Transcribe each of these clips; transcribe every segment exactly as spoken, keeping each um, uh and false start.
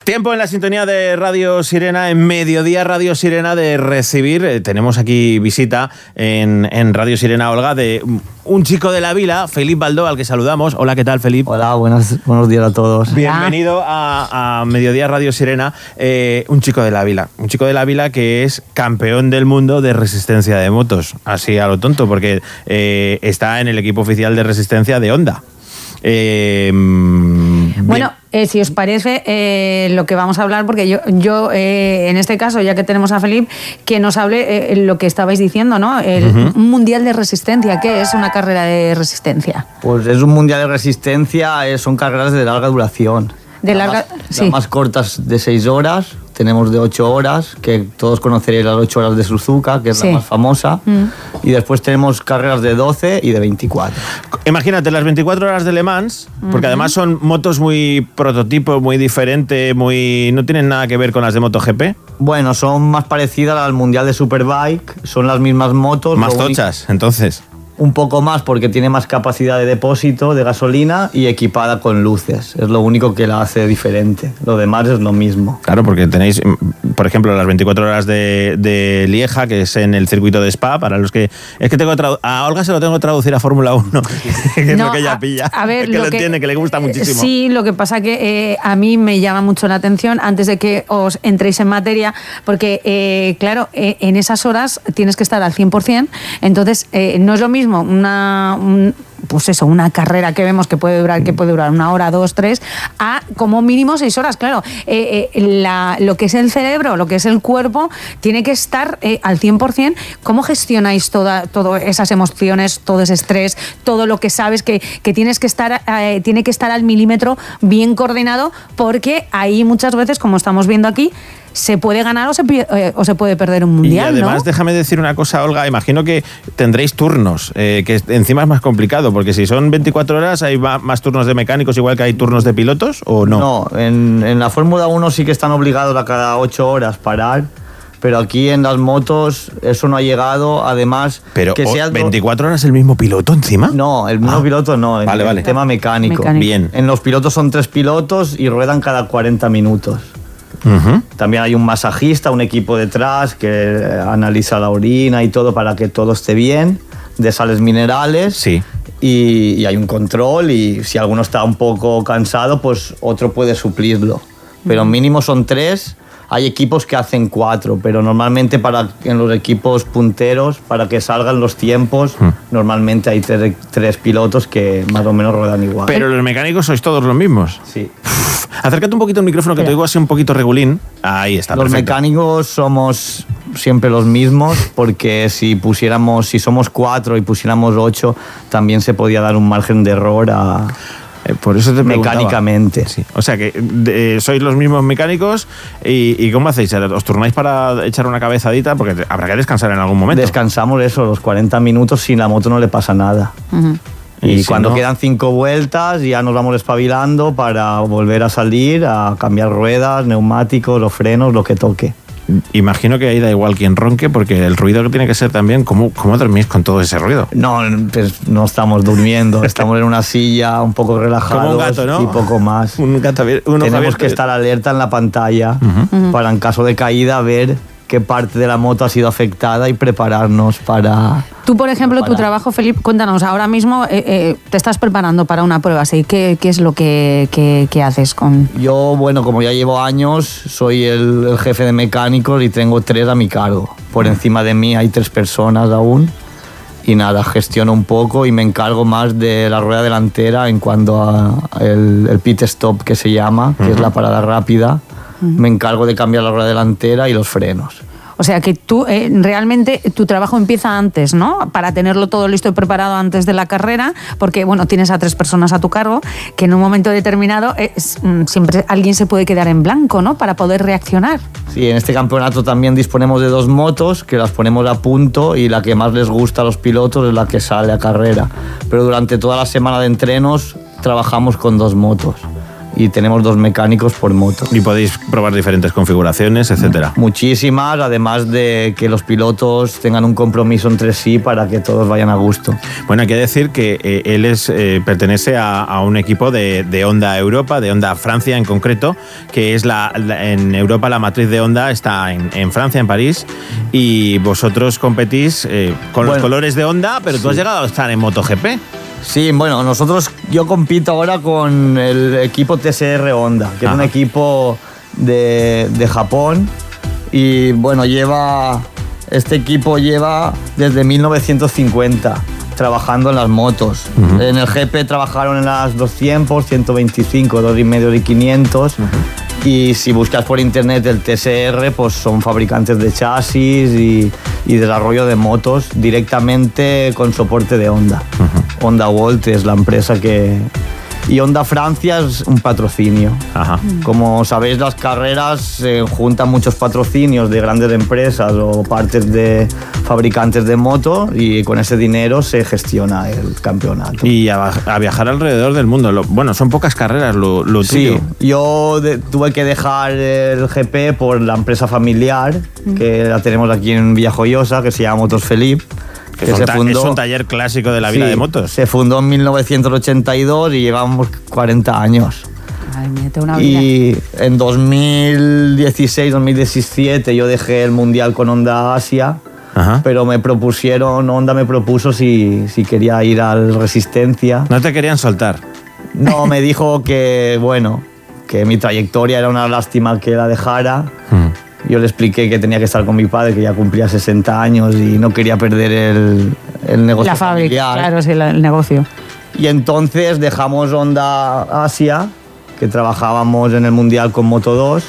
Tiempo en la sintonía de Radio Sirena, en Mediodía Radio Sirena, de recibir, eh, tenemos aquí visita en, en Radio Sirena, Olga, de un chico de la vila, Felip Baldó, al que saludamos. Hola, ¿qué tal, Felip? Hola, buenos, buenos días a todos. Bienvenido a, a Mediodía Radio Sirena. Eh, un chico de la vila, un chico de la vila que es campeón del mundo de resistencia de motos, así a lo tonto, porque eh, está en el equipo oficial de resistencia de Honda. Eh, bueno, eh, si os parece, eh, lo que vamos a hablar, porque yo, yo eh, en este caso, ya que tenemos a Felip, que nos hable eh, lo que estabais diciendo, ¿no? El uh-huh. Un mundial de resistencia. ¿Qué es una carrera de resistencia? Pues es un mundial de resistencia, eh, son carreras de larga duración. De larga, las más, sí. Las más cortas de seis horas, tenemos de ocho horas, que todos conoceréis las ocho horas de Suzuka, que es sí. la más famosa, mm. y después tenemos carreras de doce y de veinticuatro. Imagínate, las veinticuatro horas de Le Mans, porque uh-huh. además son motos muy prototipo, muy diferente, muy no tienen nada que ver con las de MotoGP. Bueno, son más parecidas al Mundial de Superbike, son las mismas motos. Más tochas, único... entonces. Un poco más porque tiene más capacidad de depósito de gasolina y equipada con luces. Es lo único que la hace diferente. Lo demás es lo mismo. Claro, porque tenéis, por ejemplo, las veinticuatro horas de, de Lieja, que es en el circuito de Spa, para los que... Es que tengo que tradu- a Olga se lo tengo que traducir a Fórmula uno, que es no, lo que ella a, pilla. A ver, es que lo, lo que, entiende, que le gusta muchísimo. Sí, lo que pasa que eh, a mí me llama mucho la atención, antes de que os entréis en materia, porque, eh, claro, eh, en esas horas tienes que estar al cien por ciento, entonces eh, no es lo mismo una... Un, pues eso, una carrera que vemos que puede durar, que puede durar una hora, dos, tres, a como mínimo seis horas, claro. Eh, eh, la, lo que es el cerebro, lo que es el cuerpo, tiene que estar eh, al cien por ciento. ¿Cómo gestionáis toda, todas esas emociones, todo ese estrés, todo lo que sabes que, que tienes que estar, eh, tiene que estar al milímetro bien coordinado? Porque ahí muchas veces, como estamos viendo aquí, se puede ganar o se, eh, o se puede perder un mundial, y además, ¿no? Déjame decir una cosa, Olga, imagino que tendréis turnos, eh, que encima es más complicado, porque si son veinticuatro horas, ¿hay más turnos de mecánicos igual que hay turnos de pilotos o no? No, en, en la Fórmula uno sí que están obligados a cada ocho horas parar, pero aquí en las motos eso no ha llegado, además... Pero que sea ¿veinticuatro horas el mismo piloto encima? No, el mismo ah, piloto no, vale, el, vale. el tema mecánico. mecánico. Bien. En los pilotos son tres pilotos y ruedan cada cuarenta minutos. Uh-huh. También hay un masajista, un equipo detrás que analiza la orina y todo para que todo esté bien, de sales minerales. Sí. Y, y hay un control y si alguno está un poco cansado, pues otro puede suplirlo. Pero mínimo son tres. Hay equipos que hacen cuatro, pero normalmente para en los equipos punteros, para que salgan los tiempos, mm. normalmente hay tres, tres pilotos que más o menos ruedan igual. Pero los mecánicos sois todos los mismos. Sí. Uf, acércate un poquito al micrófono, que te digo así un poquito regulín. Ahí está, Los perfecto. mecánicos somos siempre los mismos, porque si pusiéramos, si somos cuatro y pusiéramos ocho, también se podía dar un margen de error a... Por eso te preguntaba. Mecánicamente. Sí. O sea que de, sois los mismos mecánicos y, y ¿cómo hacéis? ¿Os turnáis para echar una cabezadita? Porque habrá que descansar en algún momento. Descansamos eso, los cuarenta minutos, sin la moto no le pasa nada. Uh-huh. Y, y si cuando no... quedan cinco vueltas ya nos vamos espabilando para volver a salir, a cambiar ruedas, neumáticos, los frenos, lo que toque. Imagino que ahí da igual quien ronque, porque el ruido que tiene que ser también, ¿cómo, cómo dormís con todo ese ruido? No, pues no estamos durmiendo, estamos en una silla un poco relajados. Como un gato, ¿no? Y poco más. Un gato, uno Tenemos abierto. que estar alerta en la pantalla uh-huh. para, en caso de caída, ver qué parte de la moto ha sido afectada y prepararnos para... Tú, por ejemplo, para... tu trabajo, Felip, cuéntanos, ahora mismo eh, eh, te estás preparando para una prueba, ¿sí? ¿Qué, qué es lo que, que, que haces con...? Yo, bueno, como ya llevo años, soy el, el jefe de mecánicos y tengo tres a mi cargo. Por uh-huh. encima de mí hay tres personas aún. Y nada, gestiono un poco y me encargo más de la rueda delantera en cuanto a el, el pit stop, que se llama, que uh-huh. es la parada rápida. Me encargo de cambiar la rueda delantera y los frenos. O sea que tú eh, realmente tu trabajo empieza antes, ¿no? Para tenerlo todo listo y preparado antes de la carrera, porque bueno, tienes a tres personas a tu cargo, que en un momento determinado es, siempre alguien se puede quedar en blanco, ¿no? Para poder reaccionar. Sí, en este campeonato también disponemos de dos motos que las ponemos a punto y la que más les gusta a los pilotos es la que sale a carrera. Pero durante toda la semana de entrenos trabajamos con dos motos. y tenemos dos mecánicos por moto. Y podéis probar diferentes configuraciones, etcétera. Muchísimas, además de que los pilotos tengan un compromiso entre sí para que todos vayan a gusto. Bueno, hay que decir que eh, él es, eh, pertenece a, a un equipo de, de Honda Europa, de Honda Francia en concreto, que es la, la en Europa la matriz de Honda está en, en Francia, en París, y vosotros competís eh, con bueno, los colores de Honda, pero tú has sí. llegado a estar en MotoGP. Sí, bueno, nosotros, yo compito ahora con el equipo T S R Honda, que Ajá. es un equipo de, de Japón, y bueno, lleva, este equipo lleva desde mil novecientos cincuenta trabajando en las motos. Uh-huh. En el G P trabajaron en las doscientos, ciento veinticinco, dos y medio y quinientos, uh-huh. y si buscas por internet el T S R, pues son fabricantes de chasis y, y desarrollo de motos directamente con soporte de Honda. Uh-huh. Honda Volt es la empresa que... Y Honda Francia es un patrocinio. Ajá. Como sabéis, las carreras se eh, juntan muchos patrocinios de grandes empresas o partes de fabricantes de motos y con ese dinero se gestiona el campeonato. Y a, a viajar alrededor del mundo. Lo, bueno, son pocas carreras lo, lo tuyo. Sí, yo de, tuve que dejar el G P por la empresa familiar, mm. que la tenemos aquí en Villajoyosa, que se llama Motos Felip. Que que se ta- fundó, es un taller clásico de la vida sí, de motos. Se fundó en mil novecientos ochenta y dos y llevamos cuarenta años. Ay, mírate una vida. Y en dos mil dieciséis, dos mil diecisiete yo dejé el Mundial con Honda Asia, Ajá. pero me propusieron, Honda me propuso si, si quería ir al Resistencia. ¿No te querían soltar? No, me dijo que, bueno, que mi trayectoria era una lástima que la dejara. Hmm. Yo le expliqué que tenía que estar con mi padre, que ya cumplía sesenta años y no quería perder el, el negocio La fábrica, familiar. Claro, sí, el negocio. Y entonces dejamos Honda Asia, que trabajábamos en el Mundial con Moto dos,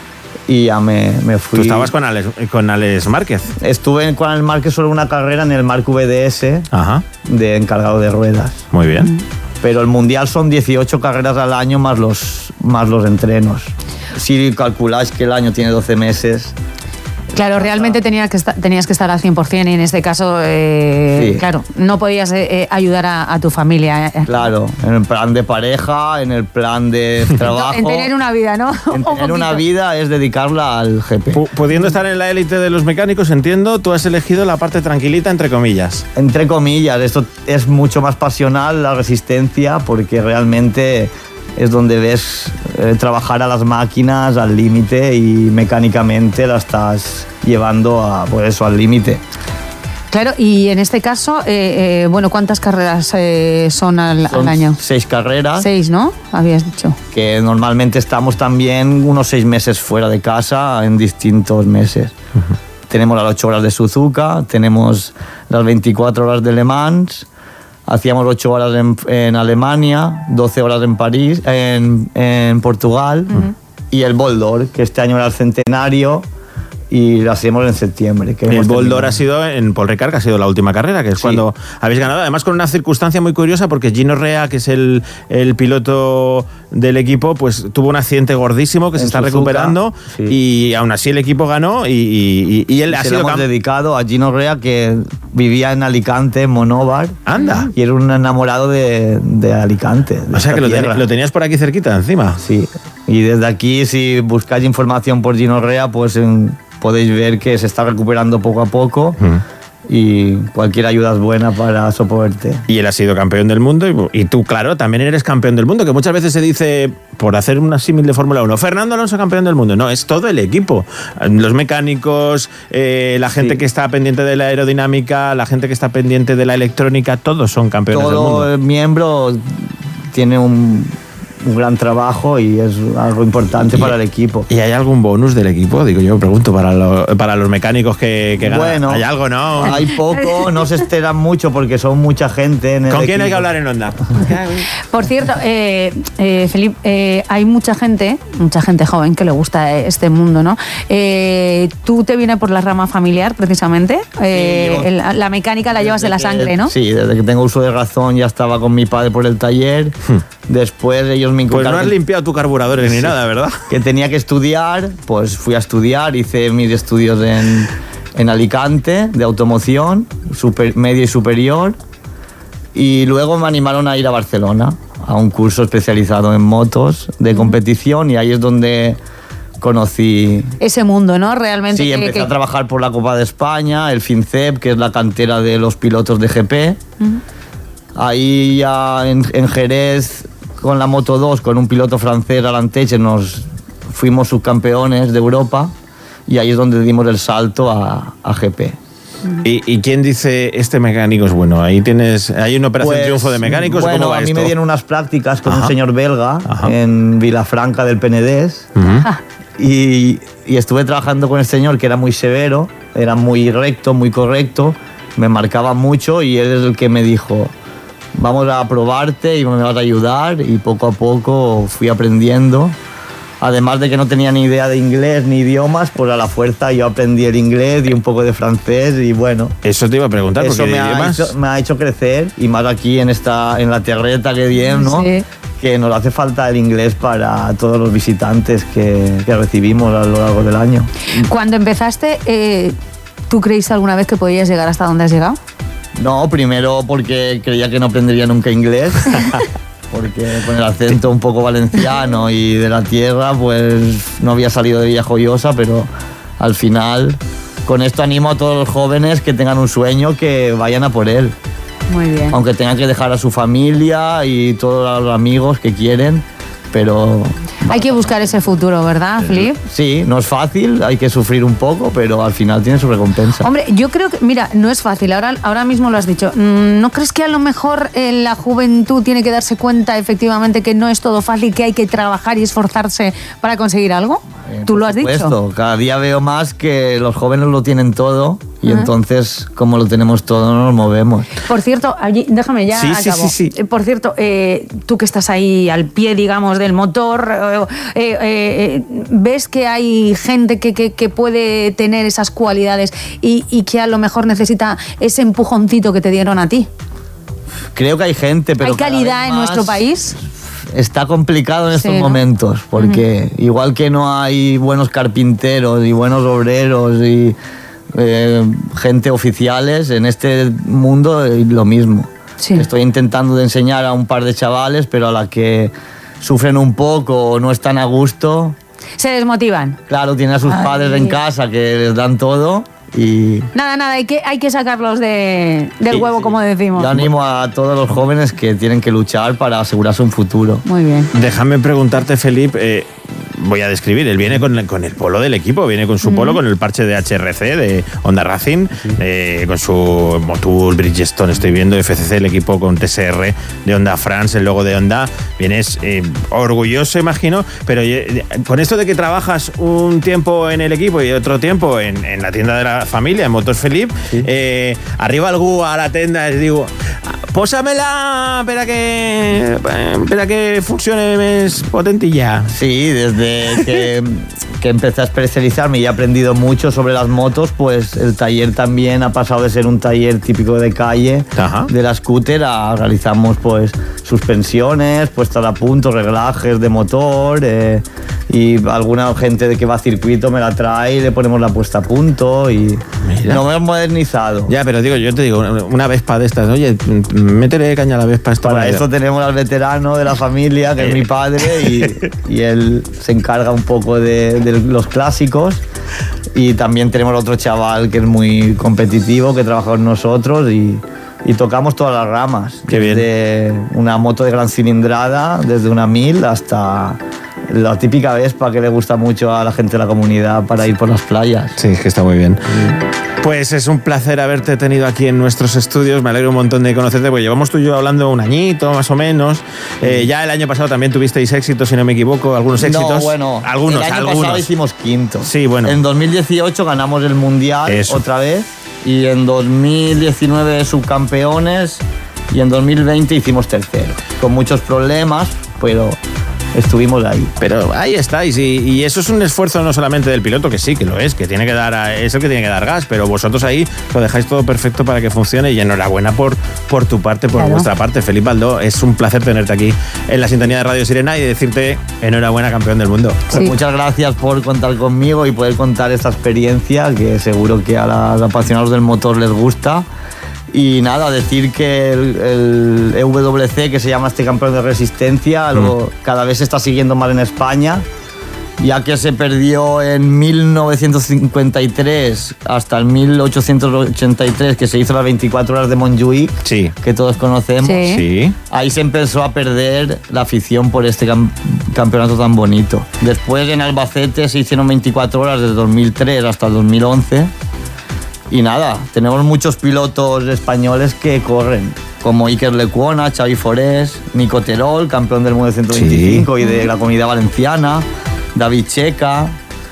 y ya me, me fui. ¿Tú estabas con Alex, con Alex Márquez? Estuve con Alex Márquez solo una carrera en el Mark V D S, Ajá. de encargado de ruedas. Muy bien. Pero el Mundial son dieciocho carreras al año más los, más los entrenos. Si calculáis que el año tiene doce meses... Claro, realmente tenías que estar, tenías que estar al cien por ciento y en este caso, eh, sí. claro, no podías eh, ayudar a, a tu familia. Eh. Claro, en el plan de pareja, en el plan de trabajo... En tener una vida, ¿no? En tener una vida es dedicarla al G P. P- pudiendo estar en la élite de los mecánicos, entiendo, tú has elegido la parte tranquilita, entre comillas. Entre comillas, esto es mucho más pasional, la Resistencia, porque realmente... es donde ves eh, trabajar a las máquinas al límite y mecánicamente la estás llevando a, pues eso, al límite. Claro, y en este caso, eh, eh, bueno, ¿cuántas carreras eh, son, al, son al año? Seis carreras. Seis, ¿no? Habías dicho. Que normalmente estamos también unos seis meses fuera de casa en distintos meses. Uh-huh. Tenemos las ocho horas de Suzuka, tenemos las veinticuatro horas de Le Mans. Hacíamos ocho horas en, en Alemania, doce horas en París, en, en Portugal, uh-huh. y el Bol d'Or, que este año era el centenario y lo hacemos en septiembre. Que el Bol d'Or ha sido en Paul Ricard, que ha sido la última carrera, que es sí. cuando habéis ganado, además con una circunstancia muy curiosa, porque Gino Rea, que es el, el piloto del equipo, pues tuvo un accidente gordísimo que en se está Suzuka, recuperando, sí. y aún así el equipo ganó y, y, y, y él y ha se sido... lo hemos camp- dedicado a Gino Rea, que vivía en Alicante, en Monóvar. Anda. Y era un enamorado de, de Alicante. De o sea que lo, ten, lo tenías por aquí cerquita, encima. Sí. Y desde aquí, si buscáis información por Gino Rea, pues en, podéis ver que se está recuperando poco a poco. Mm. Y cualquier ayuda es buena para soporte. Y él ha sido campeón del mundo y, y tú, claro, también eres campeón del mundo, que muchas veces se dice, por hacer una símil de Fórmula uno, Fernando Alonso campeón del mundo. No, es todo el equipo. Los mecánicos, eh, la gente sí. que está pendiente de la aerodinámica, la gente que está pendiente de la electrónica, todos son campeones todo del mundo. Todo miembro tiene un... un gran trabajo y es algo importante y, para el equipo. ¿Y hay algún bonus del equipo? Digo, yo pregunto, para, lo, para los mecánicos que, que ganan. Bueno, ¿hay algo, no? Hay poco, no se esteran mucho porque son mucha gente en el ¿Con quién equipo. hay que hablar en Honda? Por cierto, eh, eh, Felipe, eh, hay mucha gente, mucha gente joven que le gusta este mundo, ¿no? Eh, ¿Tú te vienes por la rama familiar, precisamente? Eh, sí, el, la mecánica la llevas de la que, sangre, ¿no? Sí, desde que tengo uso de razón ya estaba con mi padre por el taller. Después ellos me inculcaron... Pues no has limpiado tu carburador sí, ni nada, ¿verdad? Que tenía que estudiar, pues fui a estudiar, hice mis estudios en, en Alicante, de automoción, super, medio y superior. Y luego me animaron a ir a Barcelona, a un curso especializado en motos de competición, y ahí es donde conocí... Ese mundo, ¿no? Realmente. Sí, que, empecé que... a trabajar por la Copa de España, el FinCEP, que es la cantera de los pilotos de G P. Uh-huh. Ahí ya en, en Jerez, con la Moto dos, con un piloto francés, Alain Teche, nos fuimos subcampeones de Europa, y ahí es donde dimos el salto a, a G P. ¿Y, ¿Y quién dice este mecánico es bueno? Ahí tienes, hay una operación Pues, triunfo de mecánicos. Bueno, ¿cómo va a mí esto? me dieron unas prácticas con Ajá. un señor belga Ajá. en Vilafranca del Penedés. Uh-huh. y, y estuve trabajando con el señor, que era muy severo, era muy recto, muy correcto, me marcaba mucho, y él es el que me dijo: vamos a probarte y me vas a ayudar, y poco a poco fui aprendiendo. Además de que no tenía ni idea de inglés ni idiomas, pues a la fuerza yo aprendí el inglés y un poco de francés, y bueno. Eso te iba a preguntar, Eso porque me de ha, idiomas... hecho, me ha hecho crecer, y más aquí en, esta, en la tierreta que bien, ¿no? Sí. Que nos hace falta el inglés para todos los visitantes que, que recibimos a lo largo del año. Cuando empezaste, eh, ¿tú creíste alguna vez que podías llegar hasta donde has llegado? No, primero porque creía que no aprendería nunca inglés. Porque con el acento un poco valenciano y de la tierra, pues no había salido de Villajoyosa, pero al final con esto animo a todos los jóvenes que tengan un sueño, que vayan a por él. Muy bien. Aunque tengan que dejar a su familia y todos los amigos que quieren, pero... Hay que buscar ese futuro, ¿verdad, Flip? Sí, no es fácil, hay que sufrir un poco, pero al final tiene su recompensa. Hombre, yo creo que, mira, no es fácil, ahora, ahora mismo lo has dicho. ¿No crees que a lo mejor eh, la juventud tiene que darse cuenta efectivamente que no es todo fácil, que hay que trabajar y esforzarse para conseguir algo? Eh, ¿Tú lo has supuesto. dicho? Cada día veo más que los jóvenes lo tienen todo, y Ajá. entonces, como lo tenemos todo, no nos movemos. Por cierto, allí, déjame ya Sí, sí, acabo. sí, sí. Eh, Por cierto, eh, tú que estás ahí al pie, digamos, del motor, eh, eh, eh, ¿ves que hay gente que, que, que puede tener esas cualidades y, y que a lo mejor necesita ese empujoncito que te dieron a ti? Creo que hay gente, pero ¿Hay calidad cada vez en más nuestro país? Está complicado en estos Sí, ¿no? momentos, porque uh-huh. igual que no hay buenos carpinteros y buenos obreros y eh, gente oficiales, en este mundo eh, lo mismo. Sí. Estoy intentando de enseñar a un par de chavales, pero a la que sufren un poco o no están a gusto, Se desmotivan. claro, tienen a sus Ay. padres en casa que les dan todo y... Nada, nada, hay que, hay que sacarlos de, del Sí, huevo, sí. como decimos. Yo animo a todos los jóvenes que tienen que luchar para asegurarse un futuro. Muy bien. Déjame preguntarte, Felipe, eh, voy a describir, él viene con, con el polo del equipo, viene con su uh-huh. polo, con el parche de H R C, de Honda Racing, sí. eh, con su Motul, Bridgestone, estoy viendo, F C C, el equipo con T S R de Honda France, el logo de Honda. Vienes eh, orgulloso, imagino, pero eh, con esto de que trabajas un tiempo en el equipo y otro tiempo en, en la tienda de la familia, en Motos Felipe, sí. eh, arriba algú a la tienda y digo, pósamela, espera que, espera que funcione más potentilla. Sí, desde que, que empecé a especializarme y he aprendido mucho sobre las motos, pues el taller también ha pasado de ser un taller típico de calle, Ajá. de la scooter, a realizamos pues suspensiones, puestas a punto, reglajes de motor, eh, y alguna gente de que va a circuito me la trae y le ponemos la puesta a punto y Mira. no me he modernizado. Ya, pero digo, yo te digo, una Vespa de estas, oye, métele caña a la Vespa. Esto Para eso tenemos al veterano de la familia, que es mi padre, y, y él se encarga un poco de, de los clásicos. Y también tenemos otro chaval que es muy competitivo, que trabaja con nosotros y, y tocamos todas las ramas. Qué bien. Desde una moto de gran cilindrada, desde una mil hasta la típica Vespa que le gusta mucho a la gente de la comunidad para ir por las playas. Sí, es que está muy bien. Pues es un placer haberte tenido aquí en nuestros estudios. Me alegro un montón de conocerte, porque llevamos tú y yo hablando un añito, más o menos. Eh, ya el año pasado también tuvisteis éxitos, si no me equivoco, algunos éxitos. No, bueno, algunos, el año algunos. pasado hicimos quinto. Sí, bueno. En dos mil dieciocho ganamos el Mundial Eso. otra vez, y en dos mil diecinueve subcampeones, y en dos mil veinte hicimos tercero. Con muchos problemas, pero estuvimos ahí. Pero ahí estáis, y, y eso es un esfuerzo no solamente del piloto, que sí, que lo es, que tiene que dar, es el que tiene que dar gas, pero vosotros ahí lo dejáis todo perfecto para que funcione, y enhorabuena por, por tu parte, por claro. vuestra parte. Felipe Baldó, es un placer tenerte aquí en la sintonía de Radio Sirena y decirte enhorabuena, campeón del mundo. Sí. Pues muchas gracias por contar conmigo y poder contar esta experiencia, que seguro que a los apasionados del motor les gusta. Y nada, decir que el, el E W C, que se llama este campeón de resistencia, mm. lo, cada vez se está siguiendo más en España, ya que se perdió en mil novecientos cincuenta y tres hasta el mil ochocientos ochenta y tres, que se hizo las veinticuatro horas de Montjuic, sí. que todos conocemos. Sí. Sí. Ahí se empezó a perder la afición por este cam- campeonato tan bonito. Después en Albacete se hicieron veinticuatro horas desde dos mil tres hasta el dos mil once. Y nada, tenemos muchos pilotos españoles que corren, como Iker Lecuona, Xavi Forés, Nico Terol, campeón del mundo ciento veinticinco sí. y de la Comunidad Valenciana, David Checa,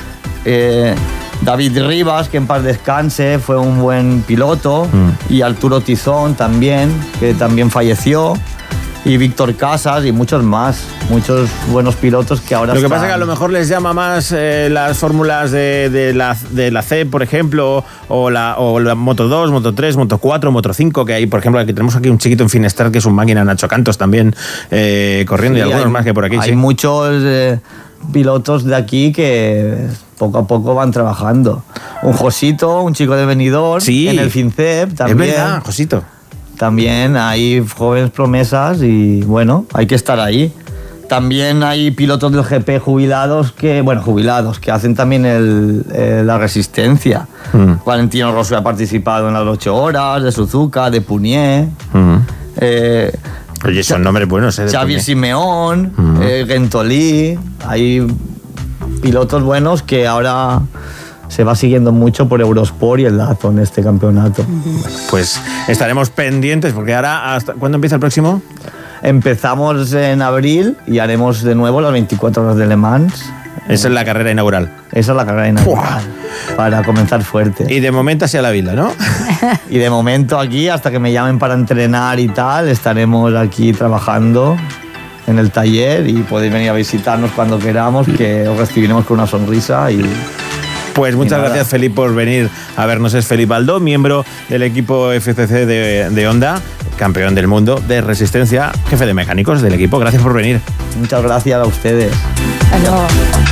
eh, David Rivas, que en paz descanse, fue un buen piloto, mm. y Arturo Tizón también, que también falleció, y Víctor Casas y muchos más, muchos buenos pilotos que ahora Lo que están... pasa es que a lo mejor les llama más eh, las fórmulas de, de, la, de la C, por ejemplo, o la, o la Moto dos, Moto tres, Moto cuatro, Moto cinco, que hay, por ejemplo, aquí tenemos aquí un chiquito en Finestrat que es un máquina, Nacho Cantos también, eh, corriendo, sí, y algunos hay, más que por aquí. Hay sí. muchos eh, pilotos de aquí que poco a poco van trabajando. Un Josito, un chico de Benidorm, sí. en el FinCEP también. Es verdad, Josito. También hay jóvenes promesas y bueno, hay que estar ahí. También hay pilotos del G P jubilados que, bueno, jubilados, que hacen también el, el, la resistencia. Mm. Valentino Rossi ha participado en las ocho horas, de Suzuka, de Punier. Mm. Eh, Oye, son nombres buenos, ¿eh? Xavier Simeón, mm. eh, Gentolí. Hay pilotos buenos que ahora se va siguiendo mucho por Eurosport y el Lazo en este campeonato. Pues estaremos pendientes, porque ahora, hasta ¿cuándo empieza el próximo? Empezamos en abril y haremos de nuevo las veinticuatro horas de Le Mans. Esa es la carrera inaugural. Esa es la carrera inaugural. ¡Uah! Para comenzar fuerte. Y de momento hacia la vila, ¿no? Y de momento aquí, hasta que me llamen para entrenar y tal, estaremos aquí trabajando en el taller y podéis venir a visitarnos cuando queramos, que os recibiremos con una sonrisa y... Pues muchas gracias, Felipe, por venir a vernos. Es Felipe Baldó, miembro del equipo F C C de, de Honda, campeón del mundo de resistencia, jefe de mecánicos del equipo. Gracias por venir. Muchas gracias a ustedes. Hasta luego.